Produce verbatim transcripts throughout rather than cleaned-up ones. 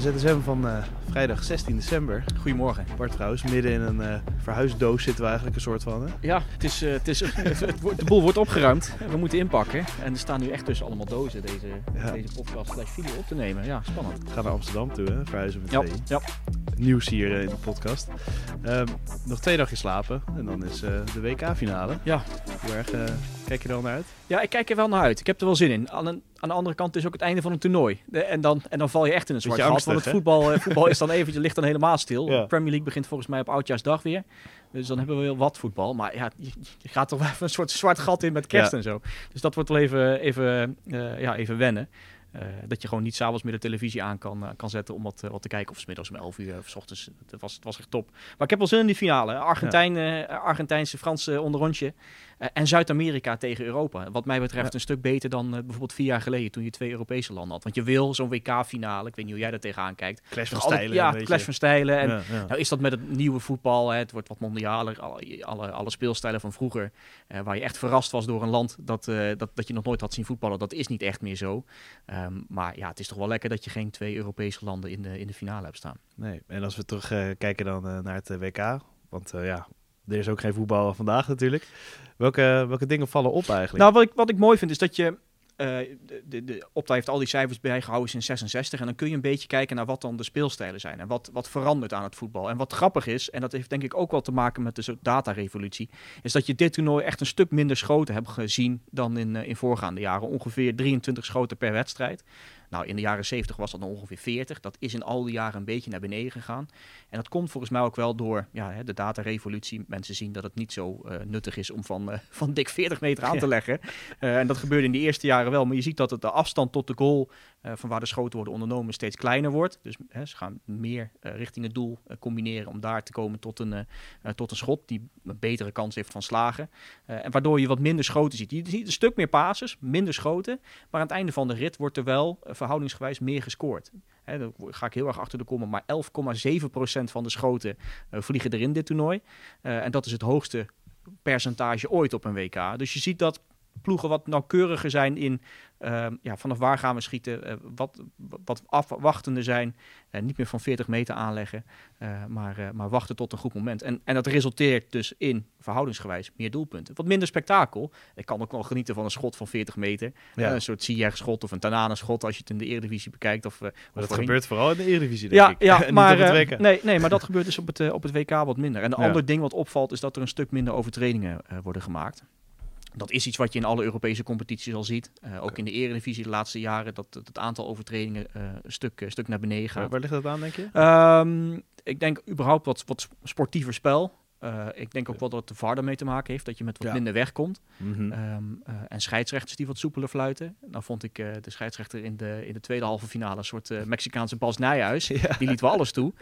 Z S M van uh, vrijdag zestien december. Goedemorgen. Bart trouwens, midden in een uh, verhuisdoos zitten we eigenlijk een soort van. Hè? Ja, het is, uh, het is, het, het, de boel wordt opgeruimd. We moeten inpakken. En er staan nu echt tussen allemaal dozen deze, ja. deze podcast slash video op te nemen. Ja, spannend. We gaan naar Amsterdam toe, hè? Verhuizen met ja. twee. Ja. Nieuws hier uh, in de podcast. Um, nog twee dagjes slapen en dan is uh, de W K-finale. Ja. Hoe erg uh, kijk je er al naar uit? Ja, ik kijk er wel naar uit. Ik heb er wel zin in. Aan, een, aan de andere kant is het ook het einde van een toernooi. De, en, dan, en dan val je echt in een zwart gat. Want het voetbal, uh, voetbal is dan eventjes, ligt dan helemaal stil. Ja. De Premier League begint volgens mij op Oudjaarsdag weer. Dus dan hebben we wel wat voetbal. Maar ja, je, je gaat toch wel even een soort zwart gat in met kerst ja. en zo. Dus dat wordt wel even, even, uh, ja, even wennen. Uh, dat je gewoon niet s'avonds meer de televisie aan kan, uh, kan zetten om wat, uh, wat te kijken. Of 's middags om elf uur of 's ochtends. Het was, het was echt top. Maar ik heb wel zin in die finale. Argentijn, ja. uh, Argentijnse, Franse onderrondje. Uh, en Zuid-Amerika tegen Europa. Wat mij betreft ja. een stuk beter dan uh, bijvoorbeeld vier jaar geleden. Toen je twee Europese landen had. Want je wil zo'n W K-finale. Ik weet niet hoe jij daar tegenaan kijkt. Clash van stijlen. Ja, clash van stijlen. En ja, ja. nou is dat met het nieuwe voetbal. Hè, het wordt wat mondialer. Alle, alle, alle speelstijlen van vroeger. Uh, waar je echt verrast was door een land dat, uh, dat, dat je nog nooit had zien voetballen. Dat is niet echt meer zo. Um, maar ja, het is toch wel lekker dat je geen twee Europese landen in de, in de finale hebt staan. Nee, en als we terug uh, kijken dan uh, naar het uh, W K. Want uh, ja, er is ook geen voetbal vandaag natuurlijk. Welke, welke dingen vallen op eigenlijk? Nou, wat ik, wat ik mooi vind is dat je... Uh, de, de, de Opta heeft al die cijfers bijgehouden sinds zesenzestig. En dan kun je een beetje kijken naar wat dan de speelstijlen zijn. En wat, wat verandert aan het voetbal. En wat grappig is, en dat heeft denk ik ook wel te maken met de datarevolutie, is dat je dit toernooi echt een stuk minder schoten hebt gezien dan in, uh, in voorgaande jaren. Ongeveer drieëntwintig schoten per wedstrijd. Nou, in de jaren zeventig was dat nog ongeveer veertig. Dat is in al die jaren een beetje naar beneden gegaan. En dat komt volgens mij ook wel door ja, de datarevolutie. Mensen zien dat het niet zo uh, nuttig is om van, uh, van dik veertig meter aan te leggen. Uh, en dat gebeurde in de eerste jaren wel. Maar je ziet dat het de afstand tot de goal, uh, van waar de schoten worden ondernomen, steeds kleiner wordt. Dus uh, ze gaan meer uh, richting het doel uh, combineren om daar te komen tot een, uh, uh, tot een schot die een betere kans heeft van slagen. Uh, en waardoor je wat minder schoten ziet. Je ziet een stuk meer passes, minder schoten. Maar aan het einde van de rit wordt er wel uh, verhoudingsgewijs meer gescoord. He, daar ga ik heel erg achter de komma, maar elf komma zeven procent van de schoten uh, vliegen erin dit toernooi. Uh, en dat is het hoogste percentage ooit op een W K. Dus je ziet dat ploegen wat nauwkeuriger zijn in uh, ja, vanaf waar gaan we schieten, uh, wat, wat afwachtender zijn, uh, niet meer van veertig meter aanleggen, uh, maar, uh, maar wachten tot een goed moment. En, en dat resulteert dus in verhoudingsgewijs meer doelpunten. Wat minder spektakel. Ik kan ook wel genieten van een schot van veertig meter. Ja. Uh, een soort Ziyech-schot of een Tanane-schot als je het in de Eredivisie bekijkt. Of, uh, maar of dat voorheen. gebeurt vooral in de Eredivisie, denk ja, ik. Ja, en maar, niet op het W K. Uh, nee, nee, maar dat gebeurt dus op het, uh, op het W K wat minder. En een ja. ander ding wat opvalt is dat er een stuk minder overtredingen uh, worden gemaakt. Dat is iets wat je in alle Europese competities al ziet. Uh, ook okay. in de Eredivisie de laatste jaren, dat, dat het aantal overtredingen uh, een stuk, uh, stuk naar beneden gaat. Waar, waar ligt dat aan, denk je? Um, ik denk überhaupt wat, wat sportiever spel. Uh, ik denk ook wel dat het de V A R ermee te maken heeft, dat je met wat ja. minder wegkomt. Mm-hmm. Um, uh, en scheidsrechters die wat soepeler fluiten. Nou vond ik uh, de scheidsrechter in de, in de tweede halve finale een soort uh, Mexicaanse Bas Nijhuis. Ja. Die liet wel alles toe.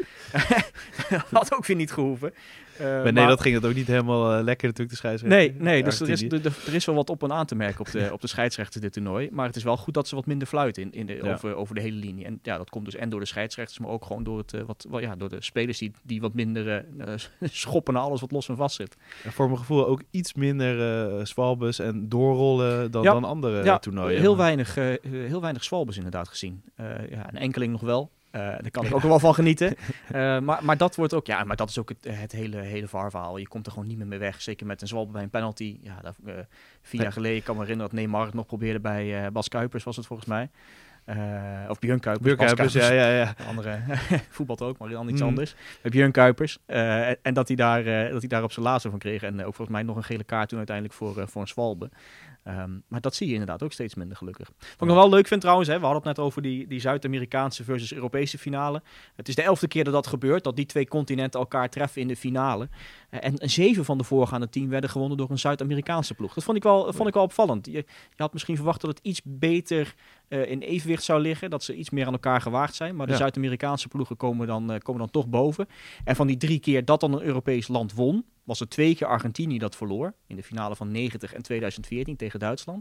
Had ook weer niet gehoeven. Uh, maar nee, maar, dat ging het ook niet helemaal uh, lekker natuurlijk, de scheidsrechter. Nee, nee dus er is, de, de, er is wel wat op en aan te merken op de, op de scheidsrechters dit toernooi. Maar het is wel goed dat ze wat minder fluiten in, in de, ja. over, over de hele linie. En ja, dat komt dus en door de scheidsrechters, maar ook gewoon door, het, uh, wat, well, ja, door de spelers die, die wat minder uh, schoppen naar alles wat los en vast zit. En voor mijn gevoel ook iets minder uh, zwalbes en doorrollen dan, ja. dan andere ja, toernooien. Heel weinig, uh, heel weinig zwalbes inderdaad gezien. Uh, ja, een enkeling nog wel. Uh, daar kan ik ook wel van genieten. Uh, maar, maar dat wordt ook, ja, maar dat is ook het, het hele, hele V A R-verhaal. Je komt er gewoon niet meer mee weg. Zeker met een zwalbe bij een penalty. Ja, dat, uh, vier nee. jaar geleden, ik kan me herinneren dat Neymar het nog probeerde bij uh, Bas Kuipers, was het volgens mij. Uh, of Björn Kuipers. Björn Kuipers, Kuipers, ja, ja, ja. Andere voetbalt ook, maar dan iets mm. anders. Bij Björn Kuipers. Uh, en, en dat hij daar, uh, dat hij daar op zijn laatste van kreeg. En uh, ook volgens mij nog een gele kaart toen uiteindelijk voor, uh, voor een zwalbe. Um, maar dat zie je inderdaad ook steeds minder gelukkig. Wat ik nog wel leuk vind trouwens, hè, we hadden het net over die, die Zuid-Amerikaanse versus Europese finale. Het is de elfde keer dat dat gebeurt, dat die twee continenten elkaar treffen in de finale. Uh, en zeven van de voorgaande tien werden gewonnen door een Zuid-Amerikaanse ploeg. Dat vond ik wel, vond ik wel opvallend. Je, je had misschien verwacht dat het iets beter uh, in evenwicht zou liggen, dat ze iets meer aan elkaar gewaagd zijn. Maar de ja. Zuid-Amerikaanse ploegen komen dan, uh, komen dan toch boven. En van die drie keer dat dan een Europees land won, was er twee keer Argentinië dat verloor. In de finale van negentig en tweeduizend veertien tegen Duitsland.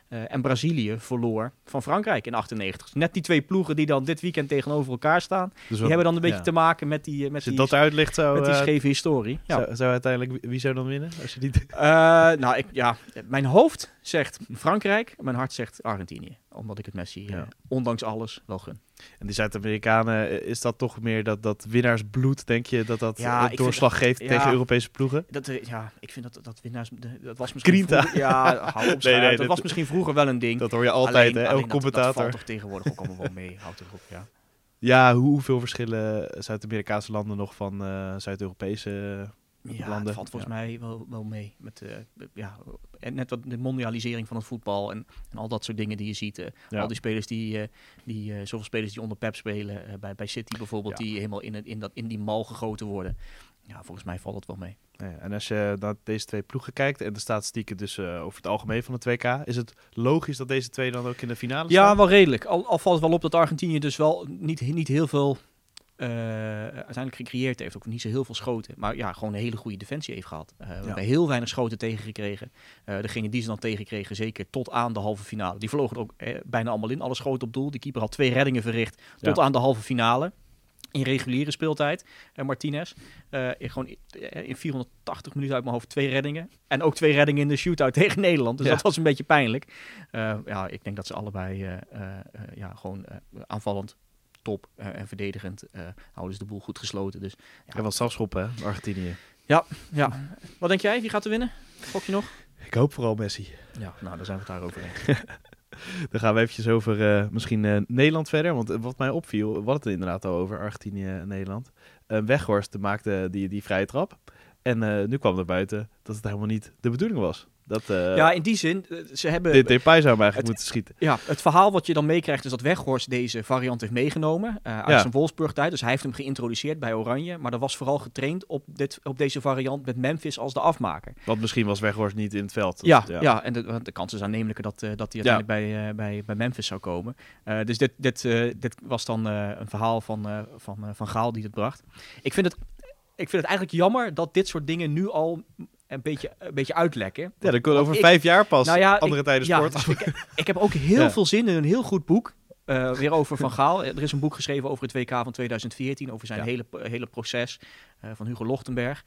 Uh, en Brazilië verloor van Frankrijk in achtennegentig. Net die twee ploegen die dan dit weekend tegenover elkaar staan, dus die wat, hebben dan een beetje ja. te maken met die, met die, dat uitlicht, zou, met die scheve historie. Ja. Zou, zou uiteindelijk, wie zou dan winnen? Als je die... uh, nou, ik, ja, mijn hoofd zegt Frankrijk, mijn hart zegt Argentinië. Omdat ik het Messi, ja. uh, ondanks alles, wel gun. En die Zuid-Amerikanen, is dat toch meer dat, dat winnaarsbloed, denk je, dat dat ja, doorslag dat, geeft ja, tegen Europese ploegen? Dat, ja, ik vind dat dat winnaars... Dat was misschien vroeger, ja, hou op, nee, nee, dat, dat was misschien vroeger wel een ding. Dat hoor je altijd, alleen, hè? Elke commentator. Dat, dat valt toch tegenwoordig ook allemaal wel mee. Houd erop, ja. Ja, hoeveel verschillen Zuid-Amerikaanse landen nog van uh, Zuid-Europese uh, ja, landen? Het valt volgens ja. mij wel, wel mee. Met, uh, ja, net wat de mondialisering van het voetbal en, en al dat soort dingen die je ziet. Uh, ja. Al die spelers die, uh, die uh, zoveel spelers die onder Pep spelen, uh, bij, bij City bijvoorbeeld, ja. die helemaal in, het, in, dat, in die mal gegoten worden. Ja, volgens mij valt het wel mee. Ja, en als je naar deze twee ploegen kijkt en de statistieken dus uh, over het algemeen van het W K, is het logisch dat deze twee dan ook in de finale staan? Ja, wel redelijk. Al, al valt het wel op dat Argentinië dus wel niet, niet heel veel uh, uiteindelijk gecreëerd heeft. Ook niet zo heel veel schoten. Maar ja, gewoon een hele goede defensie heeft gehad. Uh, we ja. hebben heel weinig schoten tegengekregen. Uh, degene die ze dan tegenkregen, zeker tot aan de halve finale. Die vlogen er ook eh, bijna allemaal in. Alle schoten op doel. De keeper had twee reddingen verricht tot ja. aan de halve finale. In reguliere speeltijd, uh, Martinez. Uh, in, gewoon in, in vierhonderdtachtig minuten uit mijn hoofd twee reddingen. En ook twee reddingen in de shootout tegen Nederland. Dus ja. dat was een beetje pijnlijk. Uh, ja, ik denk dat ze allebei uh, uh, uh, ja, gewoon uh, aanvallend top uh, en verdedigend uh, houden ze de boel goed gesloten. Dus, ja. En wat strafschoppen, hè, Argentinië. Ja, ja. Wat denk jij? Wie gaat er winnen? Gok je nog? Ik hoop vooral Messi. Ja, nou, daar zijn we het daarover eens. Dan gaan we eventjes over uh, misschien uh, Nederland verder. Want uh, wat mij opviel, we hadden het er inderdaad al over, Argentinië en Nederland. Uh, Weghorst maakte die, die vrije trap. En uh, nu kwam er buiten dat het helemaal niet de bedoeling was. Dat, uh, ja, in die zin, ze hebben... Dit Depay zou hem eigenlijk het, moeten schieten. Ja, het verhaal wat je dan meekrijgt is dat Weghorst deze variant heeft meegenomen uh, uit ja. zijn Wolfsburg-tijd. Dus hij heeft hem geïntroduceerd bij Oranje. Maar dat was vooral getraind op, dit, op deze variant met Memphis als de afmaker. Want misschien was Weghorst niet in het veld. Ja, ja. ja, en de, de kans is aannemelijker dat, uh, dat hij uiteindelijk ja. bij, uh, bij, bij Memphis zou komen. Uh, dus dit, dit, uh, dit was dan uh, een verhaal van, uh, van, uh, van Gaal die het bracht. Ik vind het, ik vind het eigenlijk jammer dat dit soort dingen nu al... Een beetje, een beetje uitlekken. Ja, dat komt over ik, vijf jaar pas. Nou ja, andere ik, tijden sport. Ja, dus ik, ik heb ook heel ja. veel zin in een heel goed boek. Uh, weer over Van Gaal. Er is een boek geschreven over het W K van tweeduizend veertien. Over zijn ja. hele, hele proces uh, van Hugo Lochtenberg.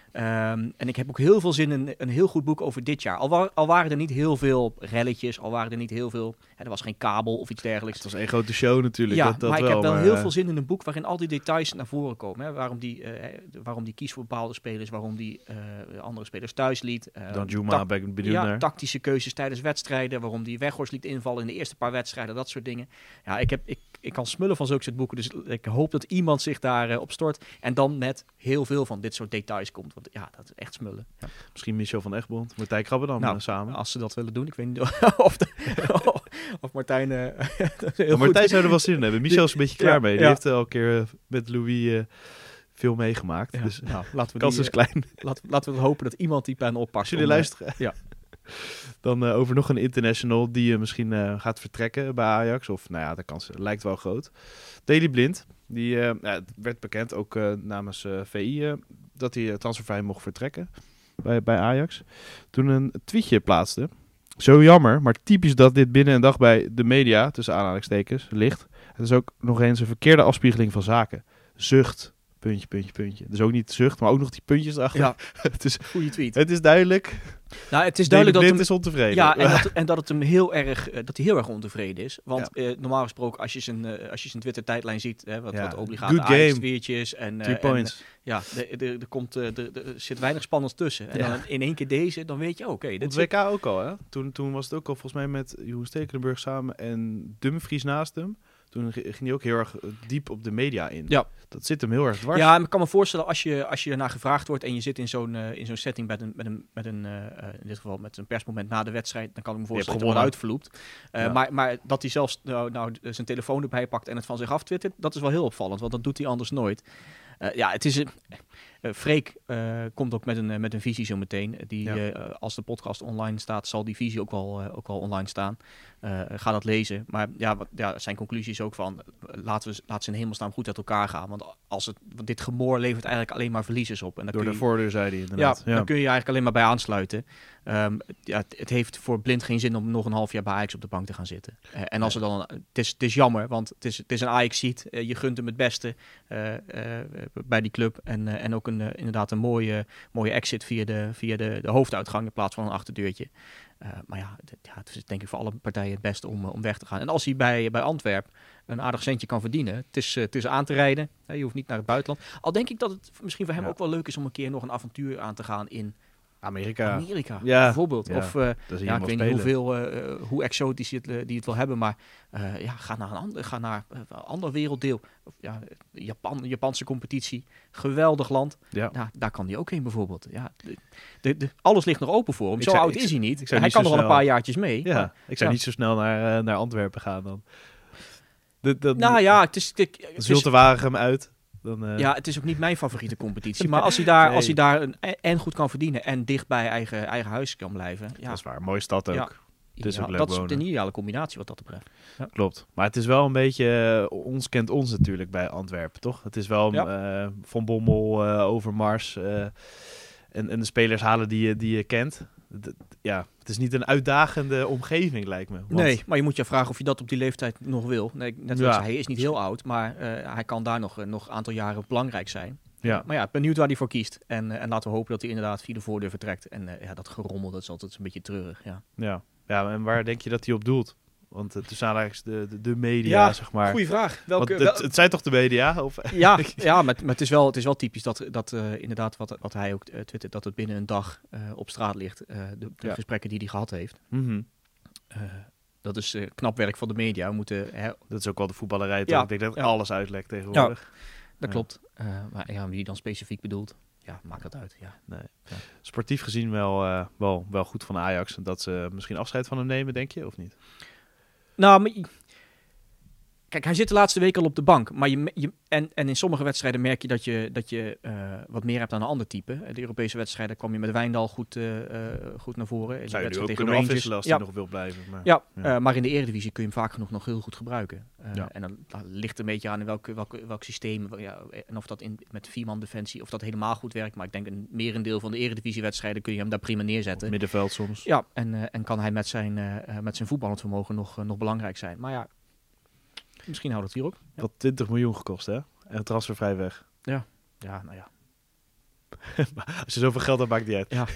Um, en ik heb ook heel veel zin in een heel goed boek over dit jaar. Al, wa- al waren er niet heel veel relletjes. Al waren er niet heel veel... Ja, er was geen kabel of iets dergelijks. Het was één grote show natuurlijk. Ja, dat, dat maar wel, ik heb wel maar, heel uh... veel zin in een boek waarin al die details naar voren komen. Hè. Waarom, die, uh, waarom die kiest voor bepaalde spelers. Waarom die uh, andere spelers thuis liet. Uh, Dan Juma, ta- ben ik benieuwd ja, naar. Tactische keuzes tijdens wedstrijden. Waarom die Weghorst liet invallen in de eerste paar wedstrijden. Dat soort dingen. Ja, ik, heb, ik, ik kan smullen van zulke soort boeken. Dus ik hoop dat iemand zich daar uh, op stort. En dan met heel veel van dit soort details komt. Want ja, dat is echt smullen. Ja. Misschien Michel van Egmond, Martijn Krabbe dan nou, uh, samen. Als ze dat willen doen. Ik weet niet of, de, of Martijn... Uh, heel Martijn zou er wel zin in hebben. Michel is een beetje klaar ja, mee. Die ja. heeft al een keer uh, met Louis uh, veel meegemaakt. Ja, dus nou, laten we kans die, is klein. Laten, laten we hopen dat iemand die pen oppakt. Zullen jullie luisteren? Ja. Dan uh, over nog een international die uh, misschien uh, gaat vertrekken bij Ajax. Of nou ja, de kans lijkt wel groot. Daley Blind. Die uh, ja, het werd bekend, ook uh, namens uh, V I, uh, dat hij uh, transfervrij mocht vertrekken bij, bij Ajax. Toen een tweetje plaatste. Zo jammer, maar typisch dat dit binnen een dag bij de media, tussen aanhalingstekens, ligt. Het is ook nog eens een verkeerde afspiegeling van zaken. Zucht, puntje, puntje, puntje. Dus ook niet zucht, maar ook nog die puntjes erachter. Ja, het is, goeie tweet. Het is duidelijk... Nou, het is duidelijk dat hem, is ontevreden. Ja, en dat, en dat het hem heel erg, uh, dat hij heel erg ontevreden is. Want ja. uh, normaal gesproken, als je zijn, uh, als je zijn Twitter-tijdlijn ziet, hè, wat, ja. wat obligate Ajax-tweetjes en, uh, Three points. En, ja, er komt, uh, er zit weinig spannends tussen. En ja. dan in één keer deze, dan weet je, oké. Okay, dit W K ook al, hè? Toen, toen was het ook al volgens mij met Jeroen Stekelenburg samen en Dumfries naast hem. Toen ging hij ook heel erg diep op de media in. Ja. Dat zit hem heel erg dwars. Ja, ik kan me voorstellen als je, als je ernaar gevraagd wordt en je zit in zo'n, uh, in zo'n setting met een, met een, met een uh, in dit geval met een persmoment na de wedstrijd, dan kan ik me voorstellen dat hij wel uitvloept. Uh, ja. maar, maar dat hij zelfs nou, nou, zijn telefoon erbij pakt en het van zich af twittert, dat is wel heel opvallend, want dat doet hij anders nooit. Uh, ja, het is... Uh, Uh, Freek uh, komt ook met een, uh, met een visie zo meteen. Die, ja. uh, als de podcast online staat, zal die visie ook wel, uh, ook wel online staan. Uh, ga dat lezen. Maar ja, wat, ja, zijn conclusie is ook van, uh, laten, we, laten ze in hemelsnaam goed uit elkaar gaan. Want, als het, want dit gemoor levert eigenlijk alleen maar verliezers op. En dan Door kun de je, voordeur, zei hij inderdaad. Ja, ja, dan kun je eigenlijk alleen maar bij aansluiten. Um, ja, het, het heeft voor Blind geen zin om nog een half jaar bij Ajax op de bank te gaan zitten. Uh, en als er dan, een, het, is, het is jammer, want het is, het is een Ajax-ziet. Uh, je gunt hem het beste uh, uh, bij die club. En, uh, en ook een, uh, inderdaad een mooie, mooie exit via, de, via de, de hoofduitgang in plaats van een achterdeurtje. Uh, maar ja, d- ja, het is denk ik voor alle partijen het beste om, uh, om weg te gaan. En als hij bij, bij Antwerpen een aardig centje kan verdienen, het is, uh, het is aan te rijden. Uh, je hoeft niet naar het buitenland. Al denk ik dat het misschien voor hem ja. ook wel leuk is om een keer nog een avontuur aan te gaan in Amerika. Amerika, ja. bijvoorbeeld. Ja. Of, uh, ja, ik weet niet hoeveel, uh, hoe exotisch die het, uh, die het wil hebben, maar uh, ja, ga naar een ander, ga naar uh, een ander werelddeel. Of, ja, Japan, Japanse competitie, geweldig land. Ja. Nou, daar kan hij ook heen bijvoorbeeld. Ja, de, de, de, alles ligt nog open voor hem. Ik Zo zou, oud ik, is hij niet. Ik hij niet kan nog wel snel, een paar jaartjes mee. Ja, maar, ik zou ja. niet zo snel naar, uh, naar Antwerpen gaan dan. De, de, nou ja, het is... Het, het is Zulte Waregem uit. Dan, uh... Ja, het is ook niet mijn favoriete competitie. Maar als hij daar, nee. als hij daar een, en goed kan verdienen en dicht bij eigen, eigen huis kan blijven. Ja. Dat is waar. Mooie stad ook. Ja. Het is ja, ook leuk dat wonen. is een ideale combinatie wat dat betreft. Ja. Klopt. Maar het is wel een beetje... Uh, ons kent ons natuurlijk bij Antwerpen, toch? Het is wel ja. uh, Van Bommel, uh, Overmars. Uh, en, en de spelers halen die je, die je kent. D- ja, het is niet een uitdagende omgeving, lijkt me. Want... Nee, maar je moet je vragen of je dat op die leeftijd nog wil. Nee, net zoals ja. hij is niet heel oud, maar uh, hij kan daar nog een nog aantal jaren belangrijk zijn. Ja. Maar ja, benieuwd waar hij voor kiest. En, uh, en laten we hopen dat hij inderdaad via de voordeur vertrekt. En uh, ja, dat gerommel, dat is altijd een beetje treurig. Ja. Ja. ja, en waar denk je dat hij op doelt? Want het is eigenlijk de, de, de media, ja, zeg maar. Goeie vraag. Welke, het, het zijn toch de media? Of? Ja, ja maar, maar het, is wel, het is wel typisch dat, dat uh, inderdaad, wat, wat hij ook uh, twittert, dat het binnen een dag uh, op straat ligt. Uh, de de ja. gesprekken die hij gehad heeft. Mm-hmm. Uh, dat is uh, knap werk van de media. We moeten, hè, dat is ook wel de voetballerij. Ja, ik denk dat ja. alles uitlekt tegenwoordig. Ja, dat ja. klopt. Uh, maar ja, wie die dan specifiek bedoelt, ja, maakt dat uit. Ja. Nee. Ja. Sportief gezien wel, uh, wel, wel goed van Ajax. Dat ze misschien afscheid van hem nemen, denk je, of niet? Nou, maar... Kijk, hij zit de laatste week al op de bank. Maar je, je, en, en in sommige wedstrijden merk je dat je, dat je uh, wat meer hebt aan een ander type. De Europese wedstrijden kwam je met Wijndal goed, uh, uh, goed naar voren. Zou je nu ook tegen kunnen Rangers. afwisselen als ja. hij nog wil blijven. Maar, ja, ja. Uh, maar in de Eredivisie kun je hem vaak genoeg nog heel goed gebruiken. Uh, ja. En dan, dan ligt een beetje aan in welk, welk, welk systeem. Ja, en of dat in, met vierman defensie, of dat helemaal goed werkt. Maar ik denk een merendeel van de Eredivisie wedstrijden kun je hem daar prima neerzetten. Op middenveld soms. Ja, en, uh, en kan hij met zijn, uh, met zijn voetballend vermogen nog, uh, nog belangrijk zijn. Maar ja, misschien houdt het hier ook. Ja. Dat twintig miljoen gekost, hè? En transfervrij weg. Ja, ja, nou ja. Als je zoveel geld hebt, maakt het niet uit. Ja.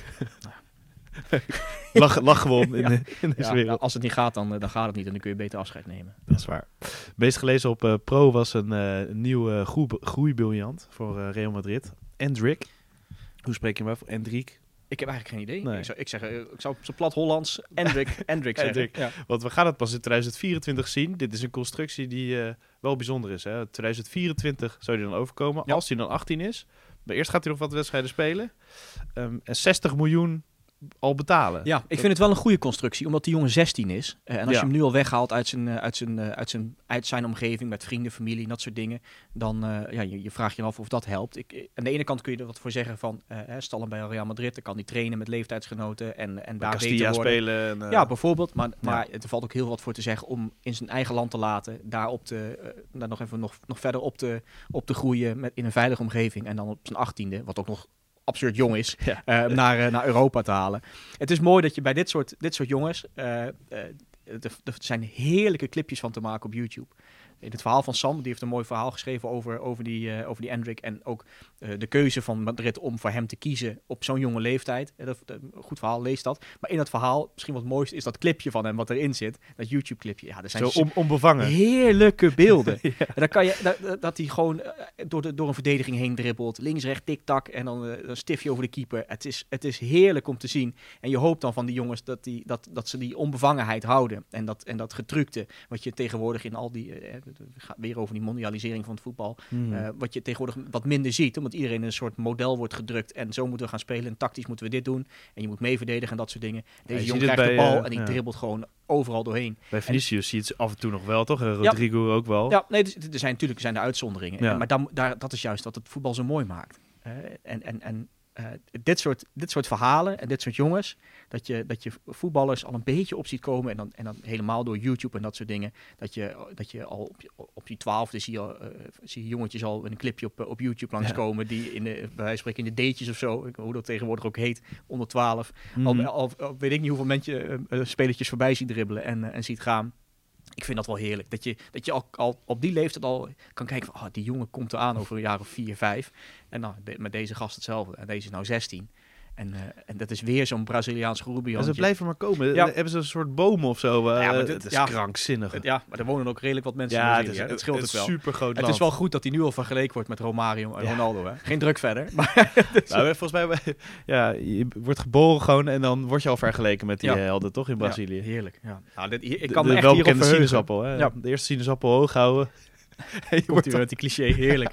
Lach, lachen we om in, ja. de, in deze ja, wereld. Nou, als het niet gaat, dan, dan gaat het niet. En dan kun je beter afscheid nemen. Dat is waar. Het meest gelezen op uh, Pro was een uh, nieuwe uh, groe- groeibriljant voor uh, Real Madrid. Endrick. Hoe spreek je hem af? Endrick? Ik heb eigenlijk geen idee. Nee. Ik, zou, ik, zeg, uh, ik zou op zijn plat Hollands Endrick, Endrick zeggen. Endrick. Ja. Want we gaan het pas in twintig vierentwintig zien. Dit is een constructie die uh, wel bijzonder is. Hè? twintig vierentwintig zou hij dan overkomen. Ja. Als hij dan achttien is. Maar eerst gaat hij nog wat wedstrijden spelen. Um, en zestig miljoen al betalen. Ja, ik vind het wel een goede constructie, omdat die jongen zestien is. Uh, en als ja. je hem nu al weghaalt uit zijn, uh, uit, zijn, uh, uit, zijn, uit zijn omgeving, met vrienden, familie en dat soort dingen, dan uh, ja, je, je vraagt je af of dat helpt. Ik, aan de ene kant kun je er wat voor zeggen van, uh, stel hem bij Real Madrid, dan kan hij trainen met leeftijdsgenoten en, en daar Castilla beter worden. spelen. En, uh, ja, bijvoorbeeld. Maar, ja. maar er valt ook heel wat voor te zeggen om in zijn eigen land te laten, daar, op te, uh, daar nog even nog, nog verder op te, op te groeien met, in een veilige omgeving. En dan op zijn achttiende, wat ook nog absurd jong is, ja. uh, naar, uh, naar Europa te halen. Het is mooi dat je bij dit soort, dit soort jongens, uh, uh, er zijn heerlijke clipjes van te maken op YouTube. In het verhaal van Sam, die heeft een mooi verhaal geschreven over, over die, uh, over die Endrick en ook uh, de keuze van Madrid om voor hem te kiezen op zo'n jonge leeftijd. Uh, dat, dat, goed verhaal, lees dat. Maar in dat verhaal, misschien wat mooiste, is dat clipje van hem wat erin zit. Dat YouTube-clipje. Ja, er zijn zo on- onbevangen. Heerlijke beelden. ja. En dan kan je, dat, dat hij gewoon uh, door, de, door een verdediging heen dribbelt. Links, rechts, tik-tak. En dan uh, een stiftje over de keeper. Het is, het is heerlijk om te zien. En je hoopt dan van die jongens dat, die, dat, dat ze die onbevangenheid houden. En dat, en dat getrukte, wat je tegenwoordig in al die... Uh, gaat weer over die mondialisering van het voetbal. Mm. Uh, wat je tegenwoordig wat minder ziet. Omdat iedereen in een soort model wordt gedrukt. En zo moeten we gaan spelen. En tactisch moeten we dit doen. En je moet mee verdedigen en dat soort dingen. Deze ja, jongen krijgt bij, de bal uh, en die ja. dribbelt gewoon overal doorheen. Bij Vinicius zie je het af en toe nog wel, toch? En Rodrigo ja, ook wel. Ja, nee, er zijn natuurlijk zijn de uitzonderingen. Ja. En, maar dan, daar, dat is juist wat het voetbal zo mooi maakt. Uh, en en, en uh, dit, soort, dit soort verhalen en dit soort jongens, dat je, dat je voetballers al een beetje op ziet komen. En dan, en dan helemaal door YouTube en dat soort dingen. Dat je, dat je al op je, op je twaalfde zie je, uh, zie je jongetjes al een clipje op, op YouTube langskomen. Ja. Die in de, bij wijze van spreken in de datejes of zo, hoe dat tegenwoordig ook heet, onder twaalf. Mm-hmm. Al, al, al weet ik niet hoeveel mensen uh, spelertjes voorbij ziet dribbelen en, uh, en ziet gaan. Ik vind dat wel heerlijk. Dat je, dat je al, al op die leeftijd al kan kijken van, oh, die jongen komt eraan over een jaar of vier, vijf. En nou, de, met deze gast hetzelfde. En deze is nou zestien. En, uh, en dat is weer zo'n Braziliaans Rubiantje. En ze blijven maar komen. Ja. Hebben ze een soort boom of zo? Uh, ja, maar dit, het is ja, krankzinnig. Het, ja, maar er wonen ook redelijk wat mensen ja, in Brazilië. Het, het, scheelt het, het wel. Super groot Het is wel goed dat hij nu al vergeleken wordt met Romario en ja. Ronaldo. Hè? Geen druk verder. Maar nou, volgens mij, ja, je wordt geboren gewoon en dan word je al vergeleken met die ja. helden, toch, in Brazilië? Ja, heerlijk. Ja. Nou, dit, ik kan de, me de echt hierop verheugen. Sinaasappel, hè? Ja. De eerste sinaasappel hoog houden. Je wordt weer met die cliché, heerlijk.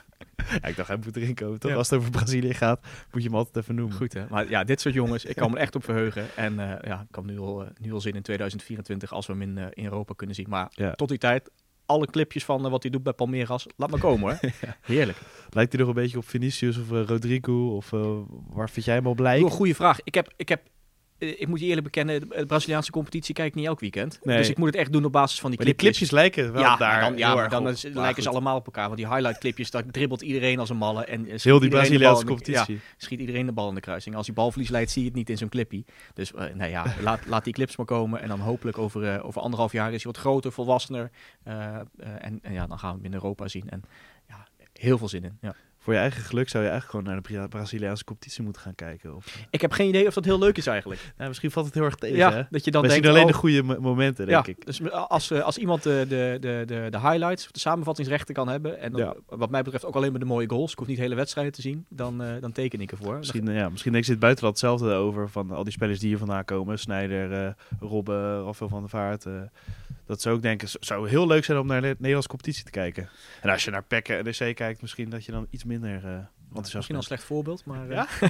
Ja, ik dacht, hij moet erin komen, toch? Ja. Als het over Brazilië gaat, moet je hem altijd even noemen. Goed, hè? Maar ja, dit soort jongens, ik kan me echt op verheugen. En uh, ja, ik kan nu al, uh, nu al zin in tweeduizend vierentwintig als we hem in, uh, in Europa kunnen zien. Maar ja. tot die tijd, alle clipjes van uh, wat hij doet bij Palmeiras, laat maar komen, hoor. Ja. Heerlijk. Lijkt hij nog een beetje op Vinicius of uh, Rodrigo? Of uh, waar vind jij hem op lijken? Een goede vraag. Ik heb... Ik heb Ik moet je eerlijk bekennen, de Braziliaanse competitie kijk ik niet elk weekend. Nee. Dus ik moet het echt doen op basis van die maar clipjes. Die clipjes lijken wel ja, daar dan, ja, maar dan op, is, lijken ze allemaal op elkaar. Want die highlight clipjes, daar dribbelt iedereen als een malle. En heel die Braziliaanse competitie. Ja, schiet iedereen de bal in de kruising. Als hij balverlies leidt, zie je het niet in zo'n clipje. Dus uh, nou ja, laat, laat die clips maar komen. En dan hopelijk over, uh, over anderhalf jaar is hij wat groter, volwassener. Uh, uh, en, en ja, dan gaan we hem in Europa zien. En ja, heel veel zin in. Ja. Voor je eigen geluk zou je eigenlijk gewoon naar de Braziliaanse competitie moeten gaan kijken. Of... Ik heb geen idee of dat heel leuk is eigenlijk. Nou, misschien valt het heel erg tegen. Ja, hè? dat je dan We denkt, zien alleen oh, de goede m- momenten, denk ja, ik. Dus als, als iemand de, de, de, de, de highlights, de samenvattingsrechten kan hebben, en dan, ja. wat mij betreft ook alleen maar de mooie goals, ik hoef niet hele wedstrijden te zien, dan, uh, dan teken ik ervoor. Misschien, ja, misschien denkt ze in het buitenland hetzelfde over, van al die spelers die hier vandaan komen. Sneijder, uh, Robben, Rafael van der Vaart. Uh, dat zou ook denken, het zou heel leuk zijn om naar de Nederlandse competitie te kijken. En als je naar P E C en N E C kijkt, misschien dat je dan iets minder... Uh, Want ja, misschien al een slecht voorbeeld, maar... Ja? Uh...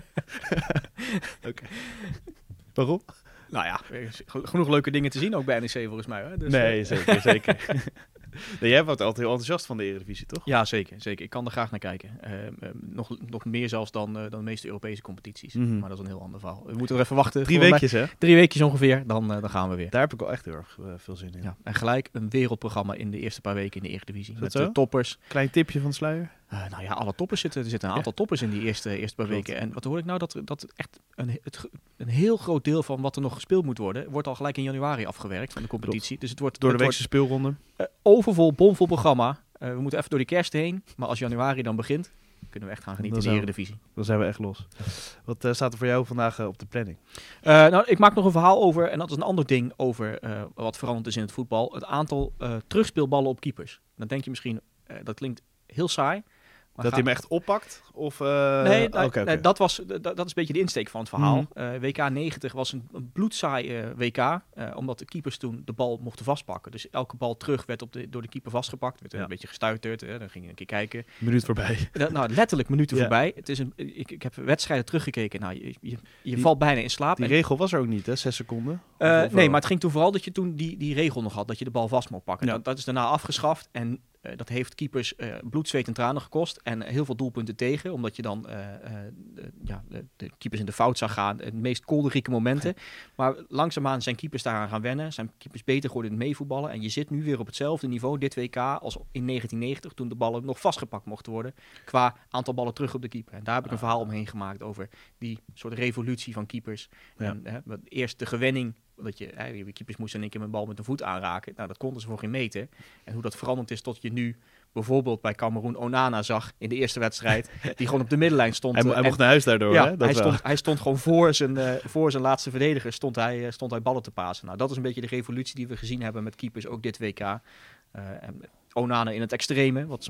Oké. Okay. Waarom? Nou ja, genoeg leuke dingen te zien ook bij N E C volgens mij. Hè? Dus, nee, uh... zeker, zeker. Nee, jij wordt altijd heel enthousiast van de Eredivisie, toch? Ja, zeker. zeker. Ik kan er graag naar kijken. Uh, uh, nog, nog meer zelfs dan, uh, dan de meeste Europese competities. Mm-hmm. Maar dat is een heel ander verhaal. We moeten er even wachten. Drie weekjes, mij. hè? Drie weekjes ongeveer, dan, uh, dan gaan we weer. Daar heb ik wel echt heel erg uh, veel zin in. Ja, en gelijk een wereldprogramma in de eerste paar weken in de Eredivisie. Met de toppers. Klein tipje van de sluier? Uh, nou ja, alle toppers zitten. Er zitten een aantal ja. toppers in die eerste, eerste paar Klopt. weken. En wat hoor ik nou? Dat, dat echt een, het, een heel groot deel van wat er nog gespeeld moet worden, wordt al gelijk in januari afgewerkt van de competitie. Klopt. Dus het wordt door de het weekse speelronde. Uh, overvol, bomvol programma. Uh, we moeten even door die kerst heen. Maar als januari dan begint, kunnen we echt gaan genieten dan in de Eredivisie. Dan zijn we echt los. Wat uh, staat er voor jou vandaag uh, op de planning? Uh, nou, ik maak nog een verhaal over, en dat is een ander ding over uh, wat veranderd is in het voetbal. Het aantal uh, terugspeelballen op keepers. Dan denk je misschien, uh, dat klinkt heel saai. Maar dat hij hem echt oppakt? Of, uh... Nee, okay, okay. nee dat, was, dat, dat is een beetje de insteek van het verhaal. Mm-hmm. Uh, W K negentig was een, een bloedsaai uh, W K. Uh, omdat de keepers toen de bal mochten vastpakken. Dus elke bal terug werd op de, door de keeper vastgepakt. Werd ja. een beetje gestuiterd. Uh, dan ging je een keer kijken. Minuut voorbij. Uh, nou, letterlijk minuten ja. voorbij. Het is een, ik, ik heb wedstrijden teruggekeken. Nou, je, je, je die, valt bijna in slaap. Die en, regel was er ook niet, hè? Zes seconden? Uh, nee, maar het ging toen vooral dat je toen die, die regel nog had. Dat je de bal vast mocht pakken. Ja. Dat, dat is daarna afgeschaft. En Uh, dat heeft keepers uh, bloed, zweet en tranen gekost. En uh, heel veel doelpunten tegen. Omdat je dan uh, uh, de, ja, de, de keepers in de fout zag gaan. De meest kolderieke momenten. Maar langzaamaan zijn keepers daaraan gaan wennen. Zijn keepers beter geworden in het meevoetballen. En je zit nu weer op hetzelfde niveau, dit W K, als in negentien negentig. Toen de ballen nog vastgepakt mochten worden. Qua aantal ballen terug op de keeper. En daar heb ik een verhaal omheen gemaakt over die soort revolutie van keepers. Ja. En, uh, eerst de gewenning. Dat je, hè, je keepers moesten in één keer met bal met een voet aanraken. Nou, dat konden ze voor geen meter. En hoe dat veranderd is tot je nu bijvoorbeeld bij Cameroen Onana zag in de eerste wedstrijd. Die gewoon op de middenlijn stond. Hij, hij mocht naar huis daardoor, ja, hè? Dat hij, stond, hij stond gewoon voor zijn, uh, voor zijn laatste verdediger. Stond hij, uh, stond hij ballen te pasen. Nou, dat is een beetje de revolutie die we gezien hebben met keepers. Ook dit W K. Uh, en Onana in het extreme, wat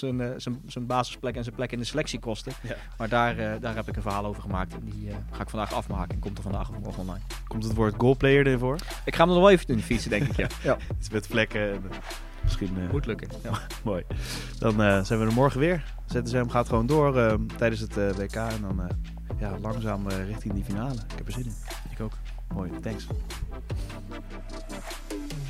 zijn basisplek en zijn plek in de selectie kostte. Ja. Maar daar, uh, daar heb ik een verhaal over gemaakt. En die uh, ga ik vandaag afmaken en komt er vandaag of morgen online. Komt het woord goalplayer ervoor? Ik ga hem er nog wel even in fietsen, denk ik. Ja. Ja. Iets met vlekken. En, uh, misschien uh, moet lukken. Ja. Mooi. Dan uh, zijn we er morgen weer. Z S M gaat gewoon door uh, tijdens het uh, W K. En dan uh, ja, langzaam uh, richting die finale. Ik heb er zin in. Ik ook. Mooi, thanks.